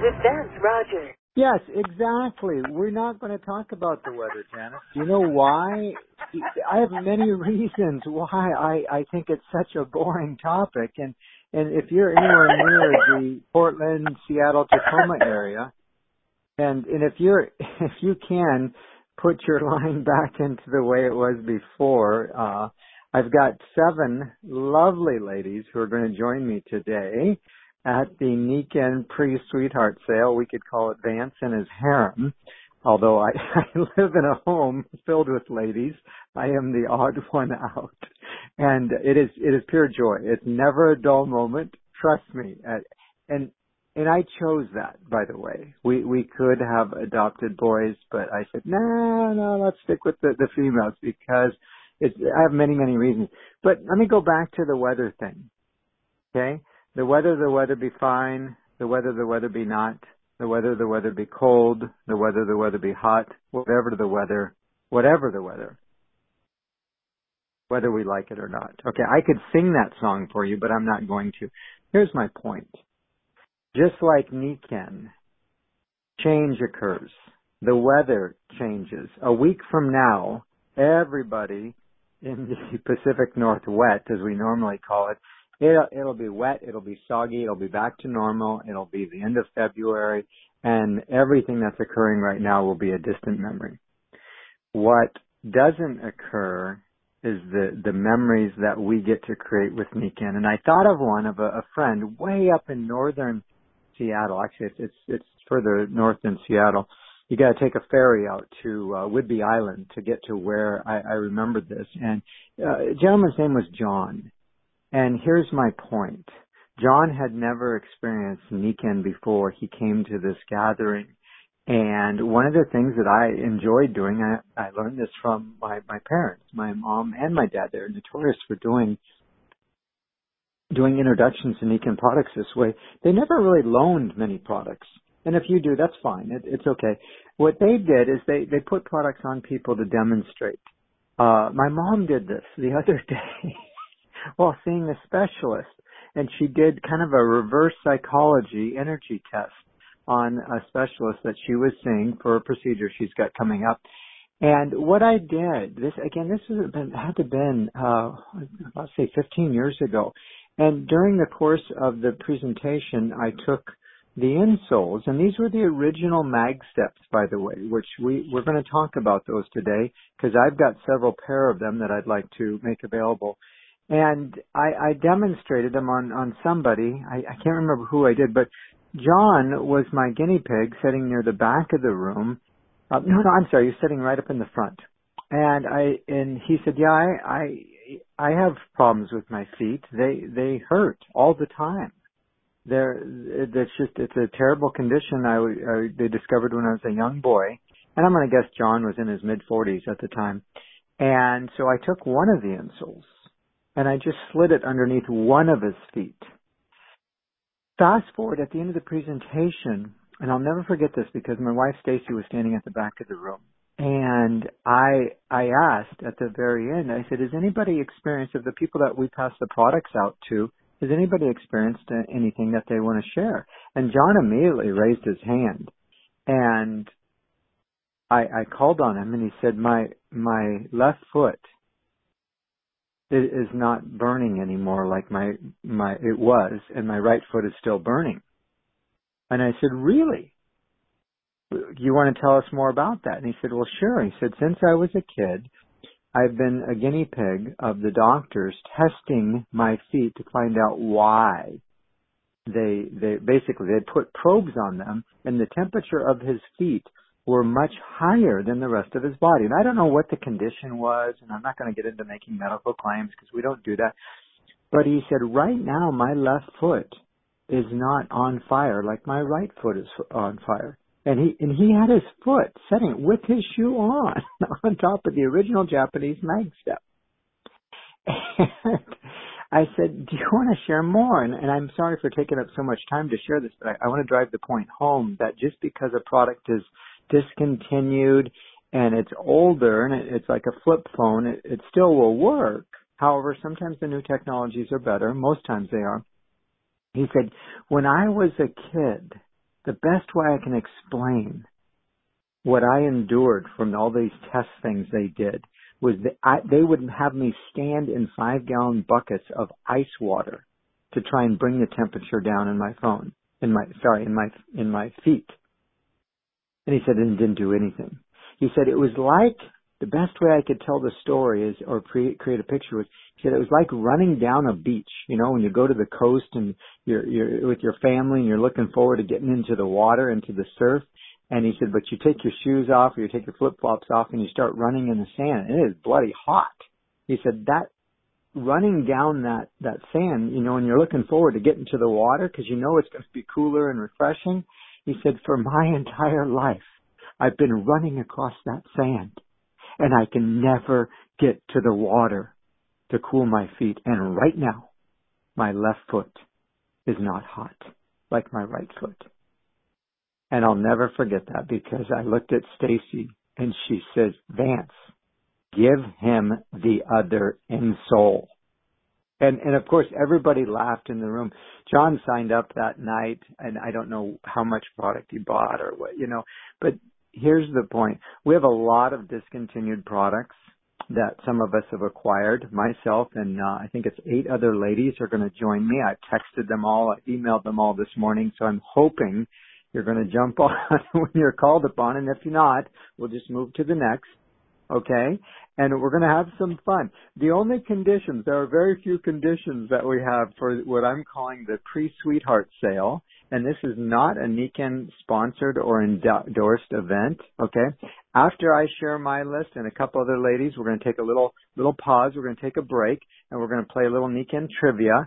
with Vance Rogers. Yes, exactly. We're not going to talk about the weather, Janice. Do you know why? I have many reasons why I think it's such a boring topic. And if you're anywhere near the Portland, Seattle, Tacoma area, and if you can put your line back into the way it was before, I've got 7 lovely ladies who are going to join me today at the Nikken Pre-Sweetheart Sale. We could call it Vance and his harem. Although I live in a home filled with ladies, I am the odd one out. And it is pure joy. It's never a dull moment. Trust me. And I chose that, by the way. We could have adopted boys, but I said, no, let's stick with the females because I have many, many reasons. But let me go back to the weather thing. Okay? The weather be fine. The weather be not. The weather be cold. The weather be hot. Whatever the weather. Whether we like it or not. Okay, I could sing that song for you, but I'm not going to. Here's my point. Just like Nikken, change occurs. The weather changes. A week from now, everybody in the Pacific Northwest, as we normally call it, it'll be wet, it'll be soggy, it'll be back to normal, it'll be the end of February, and everything that's occurring right now will be a distant memory. What doesn't occur is the memories that we get to create with Nikken. And I thought of one of a friend way up in northern Seattle. Actually, it's further north than Seattle. You got to take a ferry out to Whidbey Island to get to where I remembered this. And a gentleman's name was John. And here's my point. John had never experienced Nikken before he came to this gathering. And one of the things that I enjoyed doing, I learned this from my parents, my mom and my dad. They're notorious for doing introductions to Nikken products this way. They never really loaned many products. And if you do, that's fine. It's okay. What they did is they put products on people to demonstrate. My mom did this the other day while seeing a specialist. And she did kind of a reverse psychology energy test on a specialist that she was seeing for a procedure she's got coming up. And what I did, this had to been, let's say 15 years ago. And during the course of the presentation, I took the insoles, and these were the original mag steps, by the way, which we're going to talk about those today because I've got several pair of them that I'd like to make available. And I demonstrated them on somebody. I can't remember who I did, but John was my guinea pig sitting near the back of the room. I'm sorry, he was sitting right up in the front. And he said, yeah, I have problems with my feet. They hurt all the time. It's a terrible condition they discovered when I was a young boy. And I'm going to guess John was in his mid-40s at the time. And so I took one of the insoles and I just slid it underneath one of his feet. Fast forward at the end of the presentation, and I'll never forget this because my wife Stacy was standing at the back of the room. And I asked at the very end, I said, has anybody experienced, of the people that we pass the products out to, has anybody experienced anything that they want to share? And John immediately raised his hand. And I called on him and he said, my left foot is not burning anymore like it was, and my right foot is still burning. And I said, really? You want to tell us more about that? And he said, well, sure. He said, since I was a kid, I've been a guinea pig of the doctors testing my feet to find out why. They put probes on them, and the temperature of his feet were much higher than the rest of his body. And I don't know what the condition was, and I'm not going to get into making medical claims because we don't do that. But he said, right now my left foot is not on fire like my right foot is on fire. And he had his foot sitting with his shoe on top of the original Japanese mag step. And I said, do you want to share more? And I'm sorry for taking up so much time to share this, but I want to drive the point home that just because a product is discontinued and it's older and it's like a flip phone, it still will work. However, sometimes the new technologies are better. Most times they are. He said, when I was a kid, the best way I can explain what I endured from all these test things they did was that they would have me stand in 5-gallon buckets of ice water to try and bring the temperature down in my in my feet. And he said it didn't do anything. He said it was like, the best way I could tell the story is, or create a picture was, he said it was like running down a beach. You know, when you go to the coast and you're with your family and you're looking forward to getting into the water, into the surf. And he said, but you take your shoes off or you take your flip-flops off and you start running in the sand. And it is bloody hot. He said that running down that sand, you know, and you're looking forward to getting to the water because you know it's going to be cooler and refreshing. He said, for my entire life, I've been running across that sand and I can never get to the water to cool my feet. And right now, my left foot is not hot like my right foot. And I'll never forget that because I looked at Stacy and she says, Vance, give him the other insole. And of course, everybody laughed in the room. John signed up that night, and I don't know how much product he bought or what, you know. But here's the point. We have a lot of discontinued products that some of us have acquired. Myself and I think it's 8 other ladies are going to join me. I texted them all. I emailed them all this morning. So I'm hoping you're going to jump on when you're called upon. And if you're not, we'll just move to the next. Okay? And we're going to have some fun. The only conditions, there are very few conditions that we have for what I'm calling the pre-sweetheart sale. And this is not a Nikken sponsored or endorsed event. Okay? After I share my list and a couple other ladies, we're going to take a little pause. We're going to take a break and we're going to play a little Nikken trivia.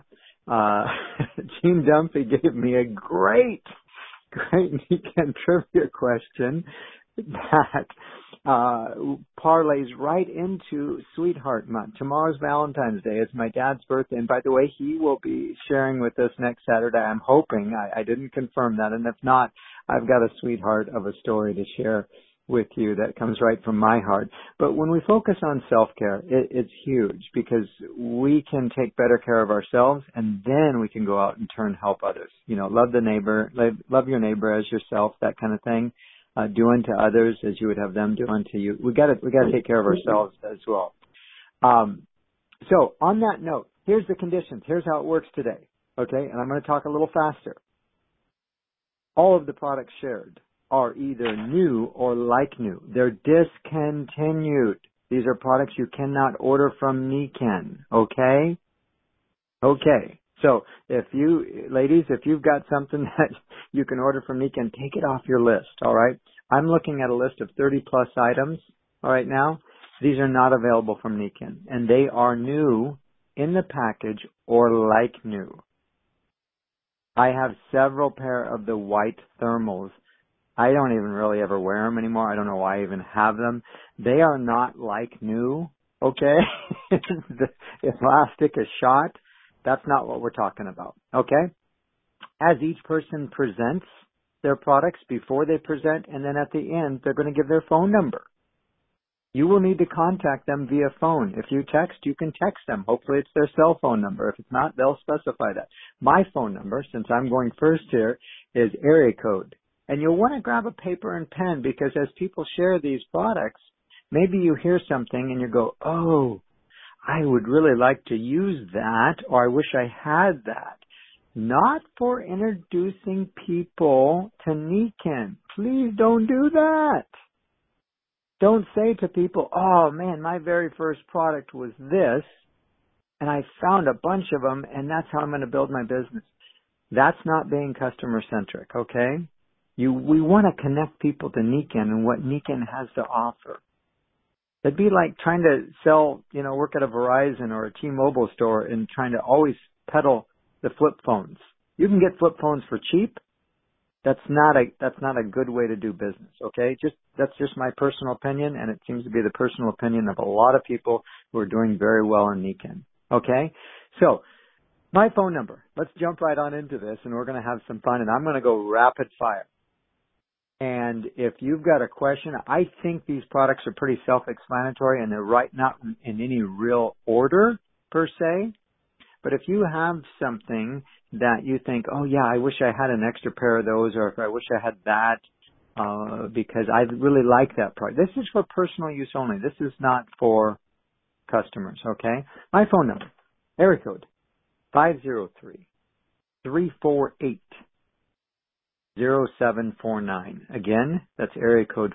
Gene Dumpy gave me a great Nikken trivia question that parlays right into Sweetheart Month. Tomorrow's Valentine's Day. It's my dad's birthday. And by the way, he will be sharing with us next Saturday. I'm hoping. I didn't confirm that. And if not, I've got a sweetheart of a story to share with you that comes right from my heart. But when we focus on self-care, it's huge because we can take better care of ourselves and then we can go out and turn help others. You know, love the neighbor, love your neighbor as yourself, that kind of thing. Do unto others as you would have them do unto you. We gotta take care of ourselves as well. So on that note, here's the conditions. Here's how it works today. Okay. And I'm going to talk a little faster. All of the products shared are either new or like new. They're discontinued. These are products you cannot order from Nikken. Okay? Okay. So if you've got something that you can order from Nikken, take it off your list. All right? I'm looking at a list of 30 plus items. All right now. These are not available from Nikken and they are new in the package or like new. I have several pair of the white thermals. I don't even really ever wear them anymore. I don't know why I even have them. They are not like new, okay? The elastic is shot. That's not what we're talking about, okay? As each person presents their products before they present, and then at the end, they're going to give their phone number. You will need to contact them via phone. If you text, you can text them. Hopefully it's their cell phone number. If it's not, they'll specify that. My phone number, since I'm going first here, is area code. And you'll want to grab a paper and pen because as people share these products, maybe you hear something and you go, oh, I would really like to use that, or I wish I had that. Not for introducing people to Nikken. Please don't do that. Don't say to people, oh man, my very first product was this, and I found a bunch of them, and that's how I'm going to build my business. That's not being customer centric, okay? We want to connect people to Nikken and what Nikken has to offer. It'd be like trying to sell, work at a Verizon or a T-Mobile store and trying to always peddle the flip phones. You can get flip phones for cheap. That's not a good way to do business, okay? That's just my personal opinion, and it seems to be the personal opinion of a lot of people who are doing very well in Nikken, okay? So, my phone number. Let's jump right on into this, and we're going to have some fun, and I'm going to go rapid fire. And if you've got a question, I think these products are pretty self-explanatory, and they're not in any real order, per se. But if you have something that you think, oh yeah, I wish I had an extra pair of those, or if I wish I had that, because I really like that product. This is for personal use only. This is not for customers, okay? My phone number, area code 503-348-0749. Again, that's area code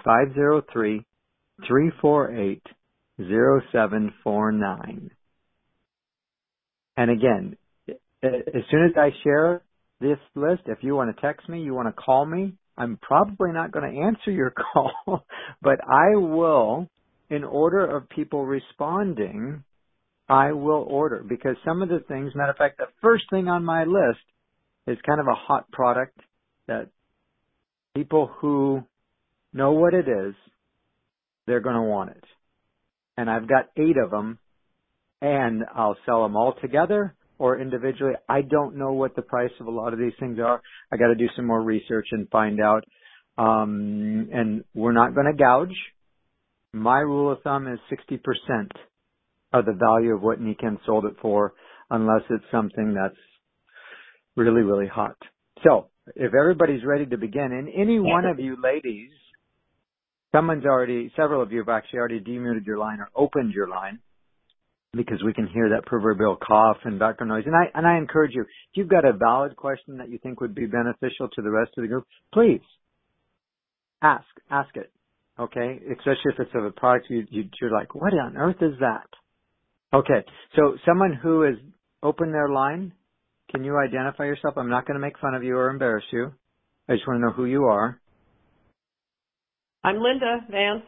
503-348-0749. And again, as soon as I share this list, if you want to text me, you want to call me, I'm probably not going to answer your call, but I will, in order of people responding, I will order, because some of the things, matter of fact, the first thing on my list is kind of a hot product that people who know what it is, they're going to want it. And I've got 8 of them, and I'll sell them all together or individually. I don't know what the price of a lot of these things are. I got to do some more research and find out. And we're not going to gouge. My rule of thumb is 60% of the value of what Nikken sold it for, unless it's something that's really, really hot. So if everybody's ready to begin, and any one of you ladies, several of you have actually already demuted your line or opened your line, because we can hear that proverbial cough and background noise. And I encourage you, if you've got a valid question that you think would be beneficial to the rest of the group, please ask it. Okay? Especially if it's of a product you're like, what on earth is that? Okay. So someone who has opened their line, can you identify yourself? I'm not going to make fun of you or embarrass you. I just want to know who you are. I'm Linda Vance.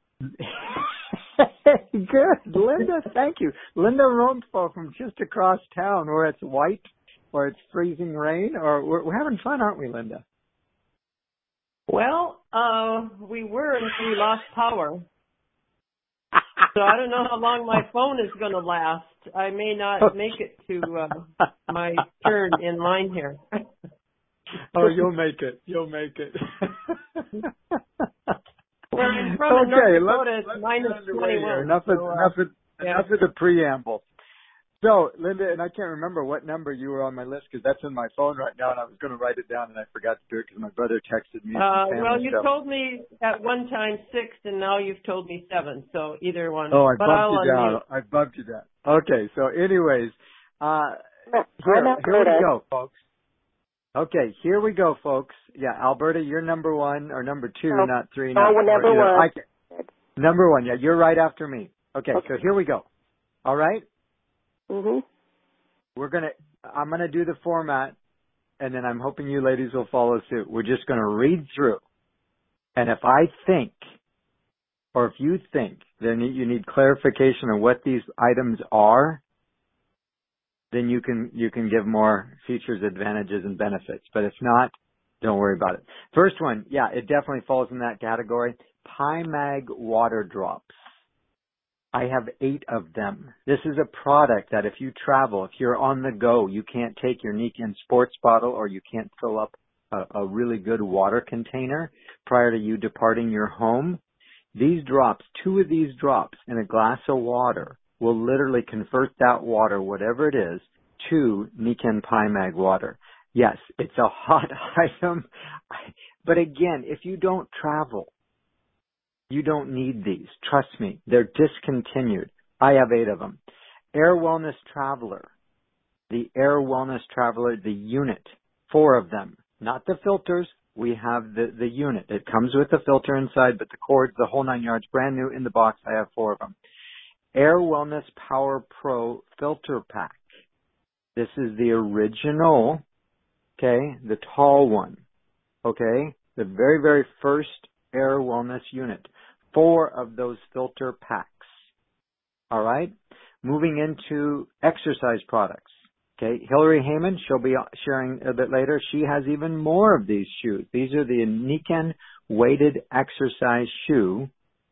Good. Linda, thank you. Linda Romspo from just across town, where it's white or it's freezing rain, or we're having fun, aren't we, Linda? Well, we were until we lost power. So I don't know how long my phone is going to last. I may not make it to my turn in line here. Oh, you'll make it. You'll make it. Well, I'm from North Dakota, it's -21. Enough of the preamble. So, Linda, and I can't remember what number you were on my list, because that's in my phone right now, and I was going to write it down, and I forgot to do it because my brother texted me. Well, you told me at one time 6, and now you've told me 7, so either one. Oh, I bumped you down. I bumped you down. Okay, so anyways, here we go, folks. Okay, here we go, folks. Yeah, Alberta, you're number 1 or number 2, not 3. No, we're number 1. Number 1, yeah, you're right after me. Okay, so here we go. All right? Mhm. I'm gonna do the format, and then I'm hoping you ladies will follow suit. We're just gonna read through, and if I think, or if you think then you need clarification on what these items are, then you can give more features, advantages, and benefits. But if not, don't worry about it. First one, yeah, it definitely falls in that category. PyMag water drops. I have 8 of them. This is a product that if you travel, if you're on the go, you can't take your Nikken sports bottle, or you can't fill up a really good water container prior to you departing your home. These drops, 2 of these drops in a glass of water, will literally convert that water, whatever it is, to Nikken PyMag water. Yes, it's a hot item, but again, if you don't travel, you don't need these. Trust me, they're discontinued. I have 8 of them. Air Wellness Traveler. The Air Wellness Traveler, the unit. 4 of them. Not the filters. We have the unit. It comes with the filter inside, but the cords, the whole 9 yards, brand new in the box. I have 4 of them. Air Wellness Power Pro Filter Pack. This is the original, okay, the tall one, okay, the very, very first Air Wellness unit. 4 of those filter packs. All right? Moving into exercise products. Okay, Hillary Heyman, she'll be sharing a bit later. She has even more of these shoes. These are the Nikken weighted exercise shoe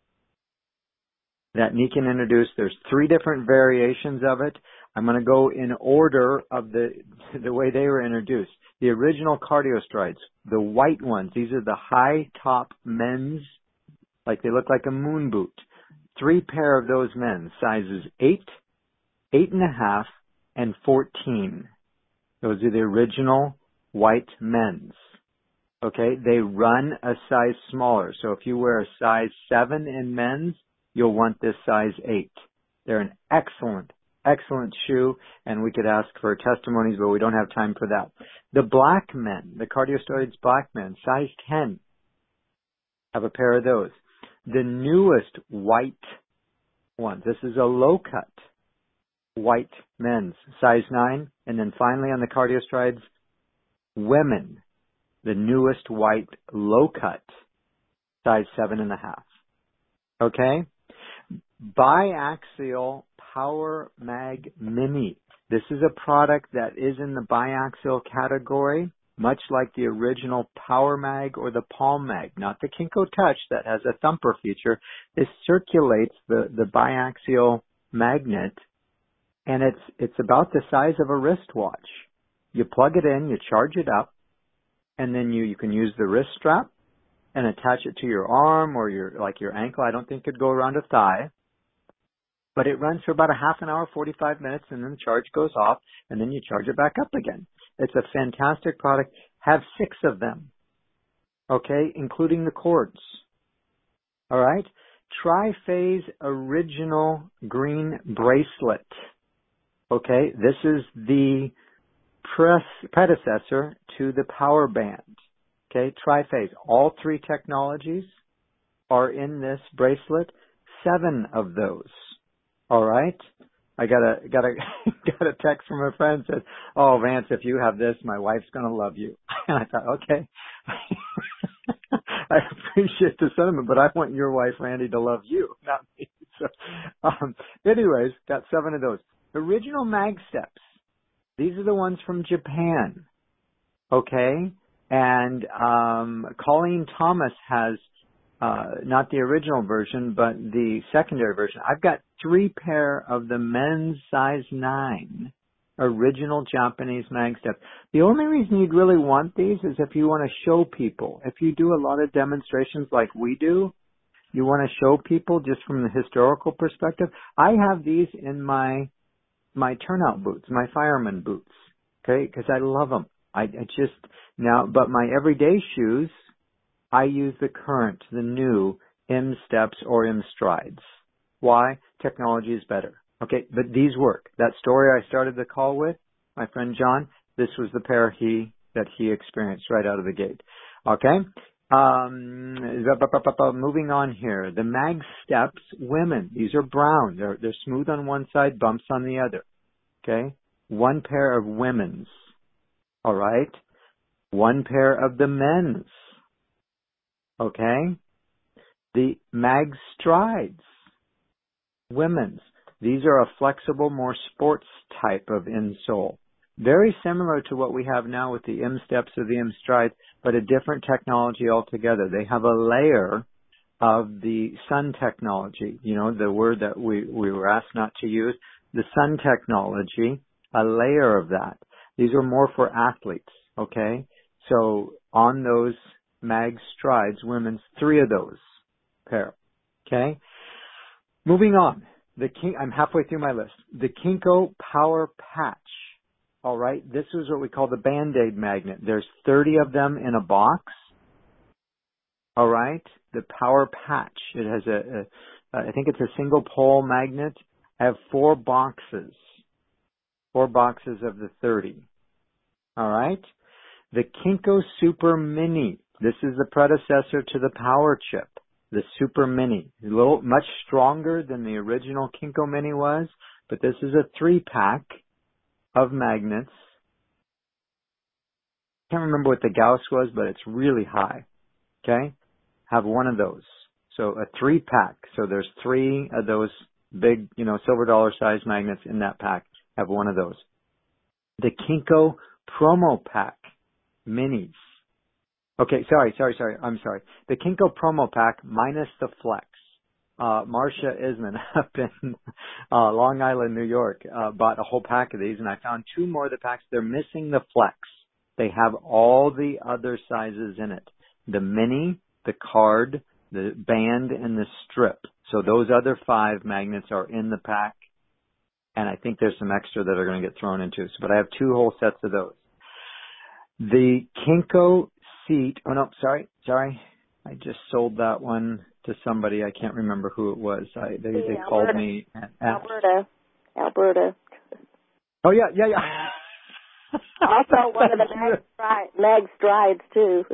that Nikken introduced. There's 3 different variations of it. I'm going to go in order of the way they were introduced. The original Cardio Strides, the white ones, these are the high top men's, like they look like a moon boot. 3 pair of those men's, sizes 8, 8.5, and 14. Those are the original white men's. Okay, they run a size smaller. So if you wear a size 7 in men's, you'll want this size 8. They're an excellent shoe, and we could ask for testimonies, but we don't have time for that. The black men, the Cardiostrides black men, size 10, have a pair of those. The newest white ones, this is a low cut white men's, size 9, and then finally on the Cardiostrides women, the newest white low cut, size 7.5. Okay? Biaxial Power Mag Mini. This is a product that is in the biaxial category, much like the original Power Mag or the Palm Mag, not the Kinko Touch that has a thumper feature. This circulates the biaxial magnet, and it's about the size of a wristwatch. You plug it in, you charge it up, and then you can use the wrist strap and attach it to your arm or your ankle. I don't think it'd go around a thigh. But it runs for about a half an hour, 45 minutes, and then the charge goes off, and then you charge it back up again. It's a fantastic product. Have 6 of them, okay, including the cords. All right? Tri-Phase Original Green Bracelet. Okay, this is the predecessor to the Power Band. Okay, Tri-Phase. All 3 technologies are in this bracelet. 7 of those. All right. I got a text from a friend that said, "Oh, Vance, if you have this, my wife's gonna love you." And I thought, okay, I appreciate the sentiment, but I want your wife, Randy, to love you, not me. So, anyways, got 7 of those. Original mag steps. These are the ones from Japan. Okay, and Colleen Thomas has. Not the original version, but the secondary version. I've got 3 pair of the men's size 9 original Japanese mag steps. The only reason you'd really want these is if you want to show people. If you do a lot of demonstrations like we do, you want to show people just from the historical perspective. I have these in my turnout boots, my fireman boots, okay, because I love them. But my everyday shoes, I use the new M Steps or M Strides. Why? Technology is better. Okay, but these work. That story I started the call with, my friend John, this was the pair that he experienced right out of the gate. Okay? Moving on here. The Mag Steps women. These are brown. They're smooth on one side, bumps on the other. Okay? 1 pair of women's. All right? 1 pair of the men's. Okay? The Mag Strides women's. These are a flexible, more sports type of insole. Very similar to what we have now with the M Steps or the M Strides, but a different technology altogether. They have a layer of the sun technology, the word that we were asked not to use, the sun technology, a layer of that. These are more for athletes, okay? So on those Mag Strides, women's, 3 of those pair, okay? Moving on. I'm halfway through my list. The Kinko Power Patch. All right. This is what we call the Band-Aid magnet. There's 30 of them in a box. All right. The Power Patch. It has I think it's a single pole magnet. I have 4 boxes. 4 boxes of the 30. All right. The Kinko Super Mini. This is the predecessor to the Power Chip. The Super Mini, much stronger than the original Kinko Mini was, but this is a 3-pack of magnets. Can't remember what the Gauss was, but it's really high. Okay, have 1 of those. So a 3-pack. So there's 3 of those big, silver dollar size magnets in that pack. Have 1 of those. The Kinko Promo Pack Minis. Okay, sorry. I'm sorry. The Kinko Promo Pack minus the Flex. Marcia Isman up in Long Island, New York, bought a whole pack of these, and I found 2 more of the packs. They're missing the Flex. They have all the other sizes in it. The Mini, the Card, the Band, and the Strip. So those other 5 magnets are in the pack. And I think there's some extra that are going to get thrown into. But I have 2 whole sets of those. The Kinko seat. Oh no, sorry. I just sold that one to somebody. I can't remember who it was. They called me. Alberta. Oh yeah. Also one of the Mag Strides too.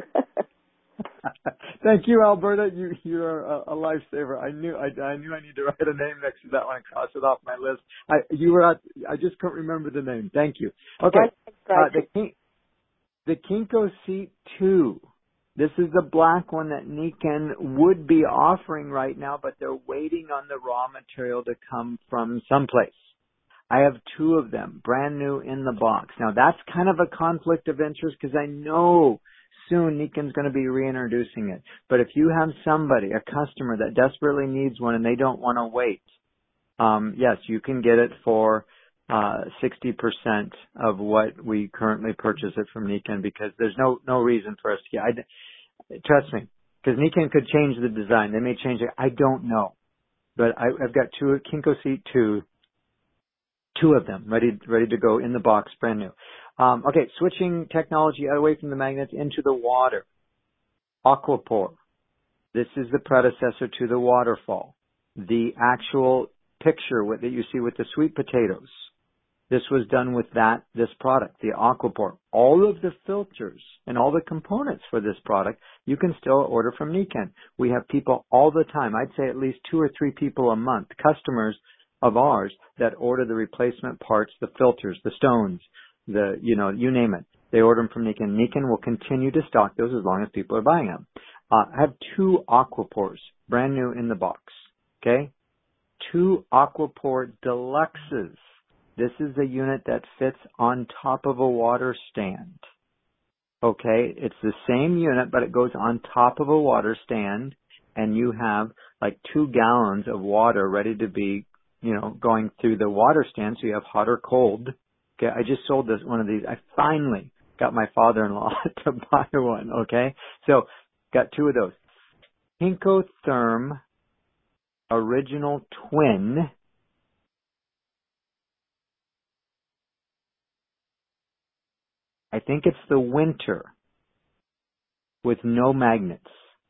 Thank you, Alberta. You're a lifesaver. I knew I need to write a name next to that one and cross it off my list. I just couldn't remember the name. Thank you. Okay. The Kinko Seat 2. This is the black one that Nikken would be offering right now, but they're waiting on the raw material to come from someplace. I have 2 of them, brand new in the box. Now that's kind of a conflict of interest because I know soon Nikken's going to be reintroducing it. But if you have somebody, a customer that desperately needs one and they don't want to wait, yes, you can get it for 60% of what we currently purchase it from Nikken because there's no reason for us to get. Trust me, because Nikken could change the design. They may change it. I don't know, but I've got 2 Kinko Seat 2 of them ready to go in the box, brand new. Okay, switching technology away from the magnets into the water. Aquapore. This is the predecessor to the waterfall. The actual picture that you see with the sweet potatoes. This was done with this product, the Aquapore. All of the filters and all the components for this product, you can still order from Nikken. We have people all the time, I'd say at least 2 or 3 people a month, customers of ours that order the replacement parts, the filters, the stones, you name it. They order them from Nikken. Nikken will continue to stock those as long as people are buying them. I have 2 Aquapores, brand new in the box. Okay? 2 Aquapore Deluxes. This is a unit that fits on top of a water stand. Okay? It's the same unit, but it goes on top of a water stand, and you have like 2 gallons of water ready to be, going through the water stand, so you have hot or cold. Okay? I just sold one of these. I finally got my father-in-law to buy one. Okay? So, got 2 of those. Kinkotherm Original Twin. I think it's the winter with no magnets.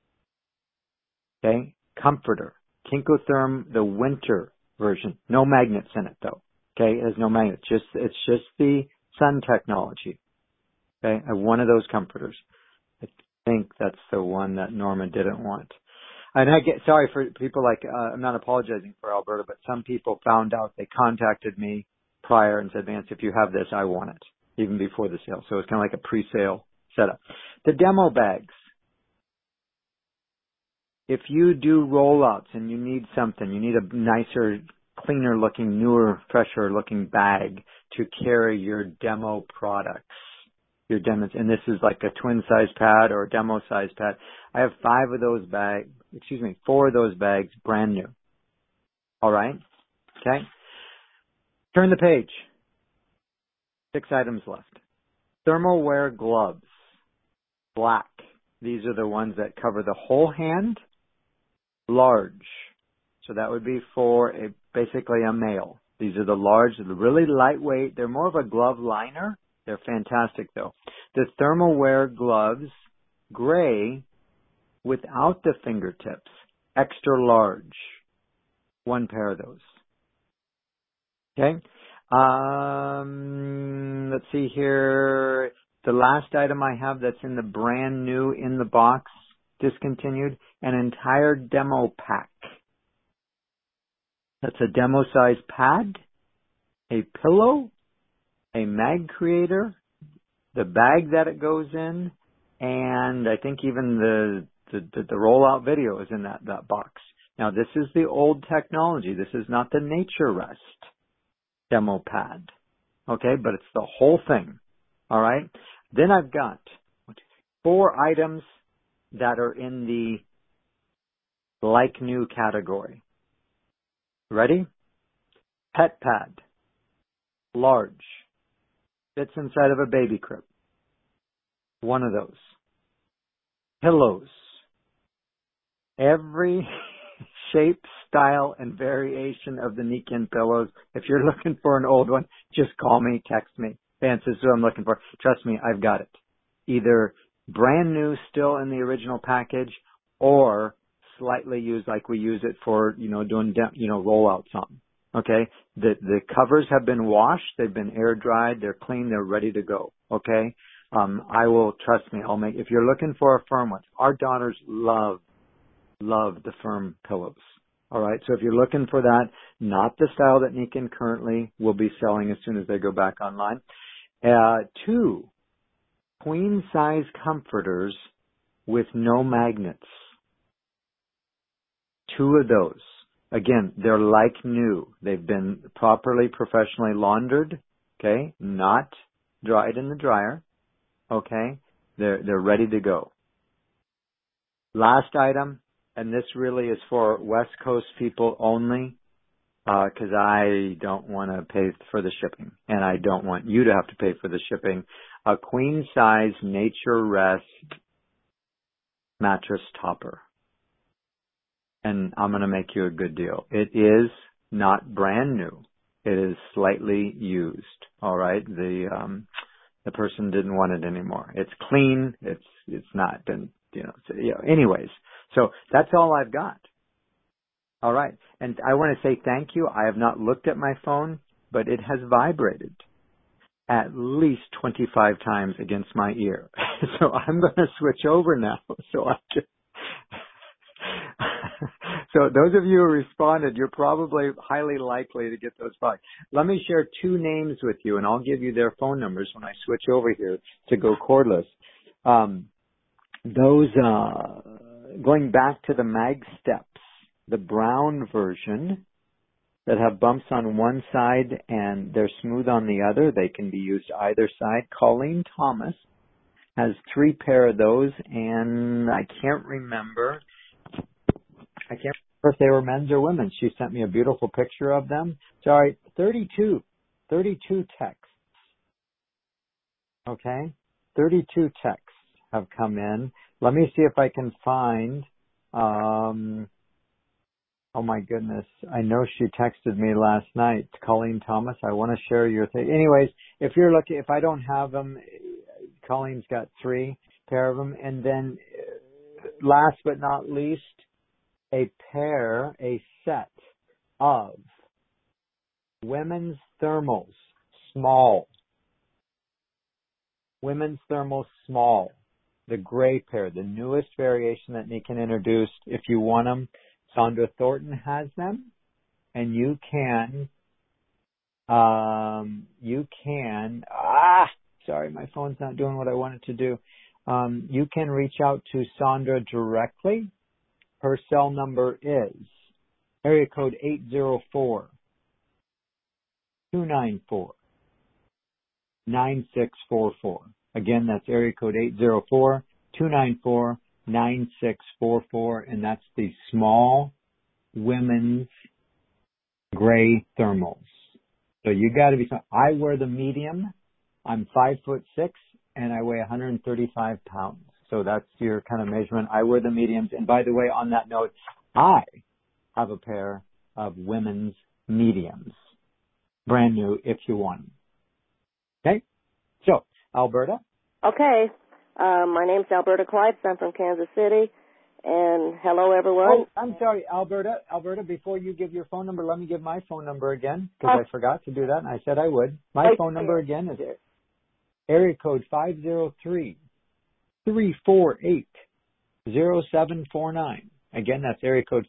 Okay? Comforter. Kinkotherm, the winter version. No magnets in it though. Okay? It has no magnets. It's just the sun technology. Okay? I have one of those comforters. I think that's the one that Norma didn't want. And I get sorry for people I'm not apologizing for Alberta, but some people found out, they contacted me prior and said, Vance, if you have this, I want it, even before the sale. So it's kind of like a pre-sale setup. The demo bags. If you do rollouts and you need something, you need a nicer, cleaner looking, newer, fresher looking bag to carry your demo products. Your demos, and this is like a twin size pad or a demo size pad. I have 4 of those bags brand new. All right. Okay. Turn the page. 6 items left. Thermal wear gloves. Black. These are the ones that cover the whole hand. Large. So that would be for basically a male. These are the large, really lightweight. They're more of a glove liner. They're fantastic though. The thermal wear gloves, gray, without the fingertips, extra large. 1 pair of those. Okay. Let's see here. The last item I have that's in the brand new in the box, discontinued, an entire demo pack. That's a demo size pad, a pillow, a mag creator, the bag that it goes in, and I think even the rollout video is in that box. Now this is the old technology. This is not the Nature Rest demo pad. Okay, but it's the whole thing. All right. Then I've got 4 items that are in the like new category. Ready? Pet pad. Large. Fits inside of a baby crib. 1 of those. Pillows. Every shape, style and variation of the Nikken pillows. If you're looking for an old one, just call me, text me. Vance, this is what I'm looking for. Trust me, I've got it. Either brand new, still in the original package, or slightly used like we use it for, doing, rollouts on. Okay? The covers have been washed. They've been air dried. They're clean. They're ready to go. Okay? I will, trust me, if you're looking for a firm one, our daughters love the firm pillows. All right. So if you're looking for that, not the style that Nikken currently will be selling as soon as they go back online. 2 queen size comforters with no magnets. 2 of those. Again, they're like new. They've been properly professionally laundered. Okay. Not dried in the dryer. Okay. They're ready to go. Last item, and this really is for West Coast people only, because I don't want to pay for the shipping, and I don't want you to have to pay for the shipping. A queen size Nature Rest mattress topper. And I'm going to make you a good deal. It is not brand new. It is slightly used. All right. The person didn't want it anymore. It's clean. It's not been, anyways. So that's all I've got. All right. And I want to say thank you. I have not looked at my phone, but it has vibrated at least 25 times against my ear. So I'm going to switch over now. So those of you who responded, you're probably highly likely to get those products. Let me share 2 names with you, and I'll give you their phone numbers when I switch over here to go cordless. Going back to the Mag Steps, the brown version that have bumps on one side and they're smooth on the other. They can be used either side. Colleen Thomas has 3 pair of those, and I can't remember if they were men's or women's. She sent me a beautiful picture of them. Sorry, 32 texts. Okay? 32 texts have come in. Let me see if I can find, oh my goodness, I know she texted me last night. Colleen Thomas, I want to share your thing. Anyways, if you're looking, if I don't have them, Colleen's got 3 pair of them. And then last but not least, a set of women's thermals, small. Women's thermals, small. The gray pair, the newest variation that Nikken introduced. If you want them, Sandra Thornton has them, and you can, sorry, my phone's not doing what I want it to do. You can reach out to Sandra directly. Her cell number is area code 804-294-9644. Again, that's area code 804-294-9644, and that's the small women's gray thermals. So you got to be. I wear the medium. I'm 5'6", and I weigh 135 pounds. So that's your kind of measurement. I wear the mediums. And by the way, on that note, I have a pair of women's mediums, brand new if you want them. Okay. So Alberta. Okay. My name's Alberta Clyde. I'm from Kansas City. And hello, everyone. Oh, I'm sorry, Alberta. Alberta, before you give your phone number, let me give my phone number again, because I forgot to do that, and I said I would. My phone number again is area code 503-348-0749. Again, that's area code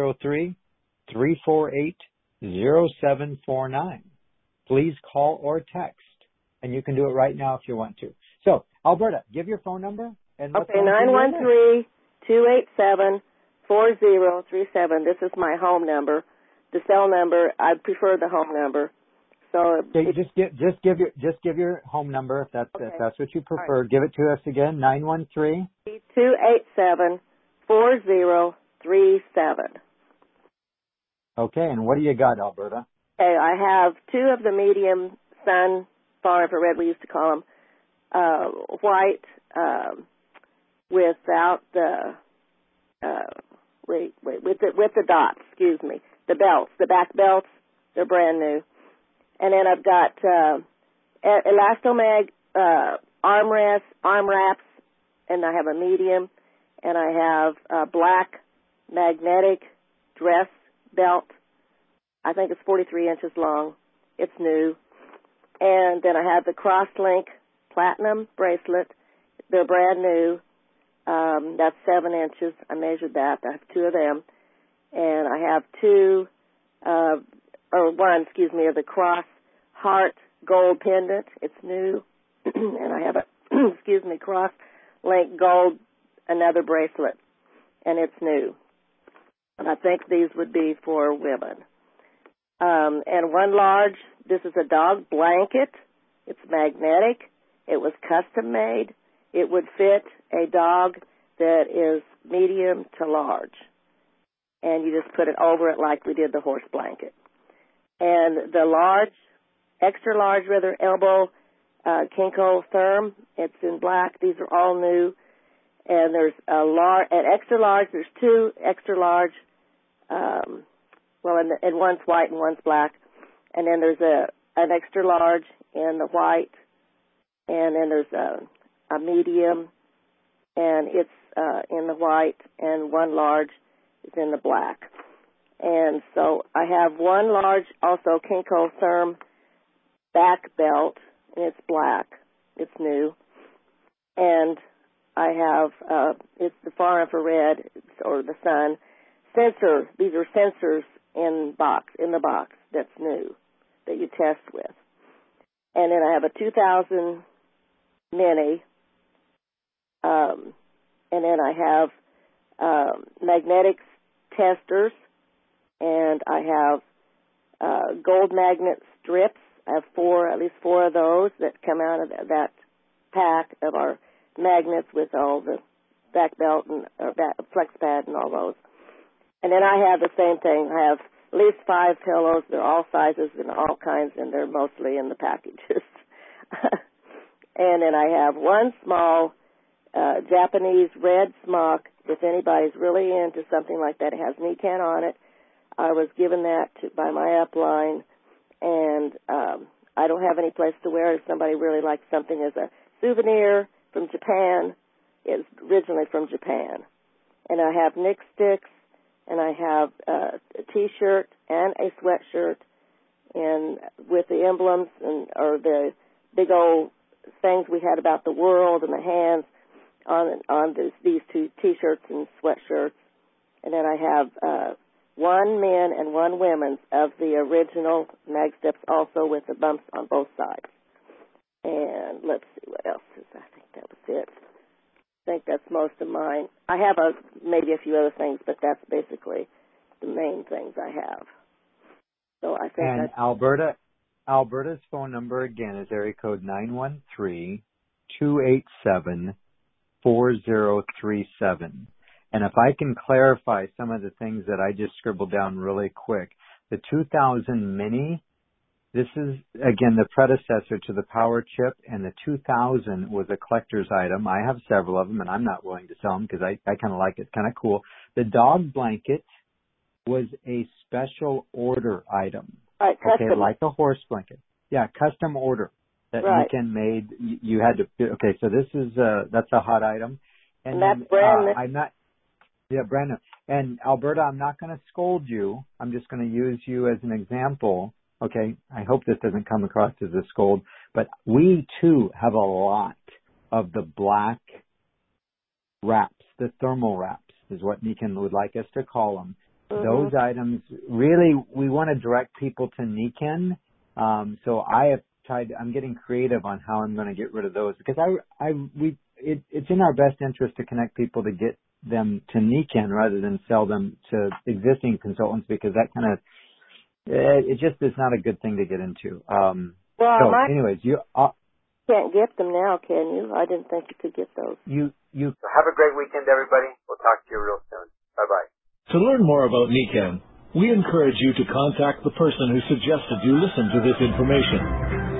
503-348-0749. Please call or text, and you can do it right now if you want to. So, Alberta, give your phone number. And okay, 913-287-4037. This is my home number. The cell number, I prefer the home number. So okay, just give your home number if that's what you prefer. Right. Give it to us again. 913-287-4037. Okay, and what do you got, Alberta? Okay, I have 2 of the medium sun far infrared, we used to call them, white, without the with the dots, excuse me. The belts, the back belts, they're brand new. And then I've got Elastomag arm wraps, and I have a medium, and I have a black magnetic dress belt. I think it's 43 inches long. It's new. And then I have the Crosslink Platinum bracelet. They're brand new. That's 7 inches. I measured that. I have 2 of them. And I have one of the Cross Heart Gold pendant. It's new. And I have a, Cross Link Gold, another bracelet. And it's new. And I think these would be for women. And one large, this is a dog blanket. It's magnetic. It was custom made. It would fit a dog that is medium to large. And you just put it over it like we did the horse blanket. And the large, extra large elbow Kinko Therm, it's in black. These are all new. And there's an extra large. There's 2 extra large. And one's white and one's black. And then there's an extra large in the white. And then there's a medium, and it's in the white, and one large is in the black. And so I have one large, also Kinko Therm back belt, and it's black. It's new. And I have, it's the far infrared, or the sun, sensor. These are sensors in the box that's new, that you test with. And then I have a 2000 mini, and then I have magnetics testers, and I have gold magnet strips. I have at least four of those that come out of that pack of our magnets with all the back belt and flex pad and all those. And then I have the same thing. I have at least 5 pillows. They're all sizes and all kinds, and they're mostly in the packages. And then I have one small Japanese red smock. If anybody's really into something like that, it has Nikken on it. I was given that by my upline, and I don't have any place to wear it. If somebody really likes something as a souvenir from Japan, it's originally from Japan. And I have Nick sticks, and I have a T-shirt and a sweatshirt, and with the emblems or the big old things we had about the world and the hands on these 2 T-shirts and sweatshirts. And then I have one men and one women's of the original mag steps, also with the bumps on both sides. And let's see what else is. I think that was it. I think that's most of mine. I have maybe a few other things, but that's basically the main things I have. So I think and Alberta's phone number again is area code 913-287-4037. And if I can clarify some of the things that I just scribbled down really quick, the 2000 Mini, this is, again, the predecessor to the Power Chip, and the 2000 was a collector's item. I have several of them, and I'm not willing to sell them because I kind of like it. It's kind of cool. The dog blanket was a special order item. Right, okay, like a horse blanket. Yeah, custom order that Nikken made. You had to, okay, so this is, that's a hot item. And that's brand new. Brand new. And Alberta, I'm not going to scold you. I'm just going to use you as an example. Okay, I hope this doesn't come across as a scold, but we too have a lot of the black wraps, the thermal wraps is what Nikken would like us to call them. Mm-hmm. Those items, really, we want to direct people to Nikken. So I'm getting creative on how I'm going to get rid of those because it's in our best interest to connect people to get them to Nikken rather than sell them to existing consultants because that kind of, it just is not a good thing to get into. Anyways, you can't get them now, can you? I didn't think you could get those. You have a great weekend, everybody. We'll talk to you real soon. Bye-bye. To learn more about Nikken, we encourage you to contact the person who suggested you listen to this information.